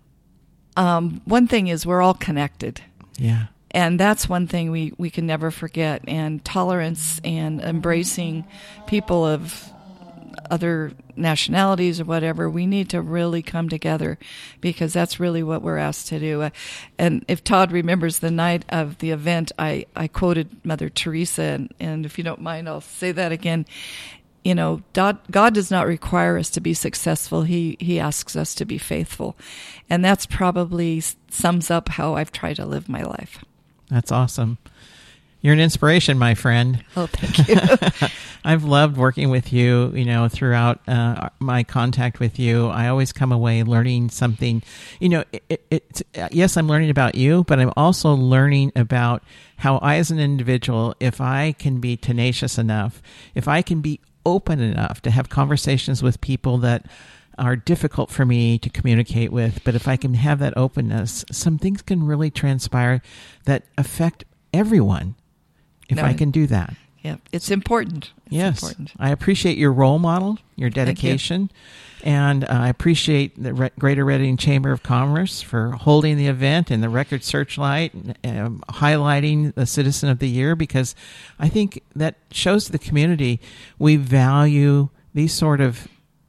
um, one thing is we're all connected. Yeah. And that's one thing we, we can never forget. And tolerance and embracing people of other nationalities or whatever, we need to really come together because that's really what we're asked to do. Uh, and if Todd remembers the night of the event, I, I quoted Mother Teresa, and, and if you don't mind, I'll say that again. You know, God, God does not require us to be successful. He He asks us to be faithful. And that's probably sums up how I've tried to live my life. That's awesome. You're an inspiration, my friend. Oh, thank you. I've loved working with you, you know, throughout uh, my contact with you. I always come away learning something. You know, it, it, yes, I'm learning about you, but I'm also learning about how I, as an individual, if I can be tenacious enough, if I can be open enough to have conversations with people that are difficult for me to communicate with, but if I can have that openness, some things can really transpire that affect everyone if no, I can do that. Yeah, it's important. It's yes, important. I appreciate your role model, your dedication, and uh, I appreciate the Re- Greater Reading Chamber of Commerce for holding the event and the Record Searchlight, um, highlighting the Citizen of the Year, because I think that shows the community we value these sort of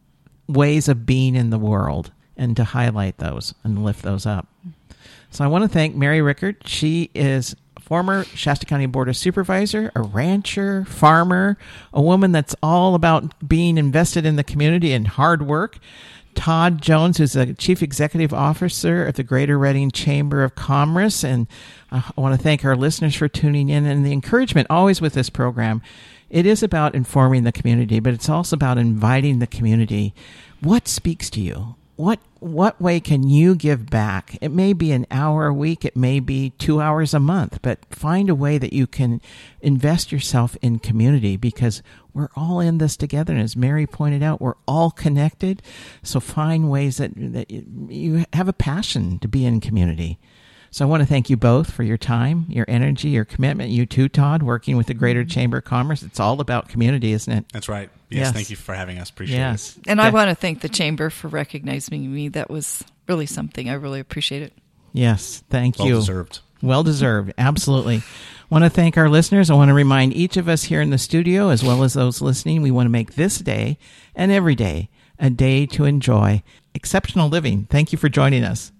ways of being in the world and to highlight those and lift those up. So I want to thank Mary Rickard. She is a former Shasta County Board of Supervisor, a rancher, farmer, a woman that's all about being invested in the community and hard work. Todd Jones, who's the Chief Executive Officer of the Greater Reading Chamber of Commerce. And I want to thank our listeners for tuning in and the encouragement always with this program. It is about informing the community, but it's also about inviting the community. What speaks to you? What what way can you give back? It may be an hour a week. It may be two hours a month. But find a way that you can invest yourself in community, because we're all in this together. And as Mary pointed out, we're all connected. So find ways that, that you have a passion to be in community. So I want to thank you both for your time, your energy, your commitment. You too, Todd, working with the Greater Chamber of Commerce. It's all about community, isn't it? That's right. Yes, yes. Thank you for having us. Appreciate yes. it. And I want to thank the Chamber for recognizing me. That was really something. I really appreciate it. Yes, thank well you. Well deserved. Well deserved. Absolutely. I want to thank our listeners. I want to remind each of us here in the studio, as well as those listening, we want to make this day and every day a day to enjoy exceptional living. Thank you for joining us.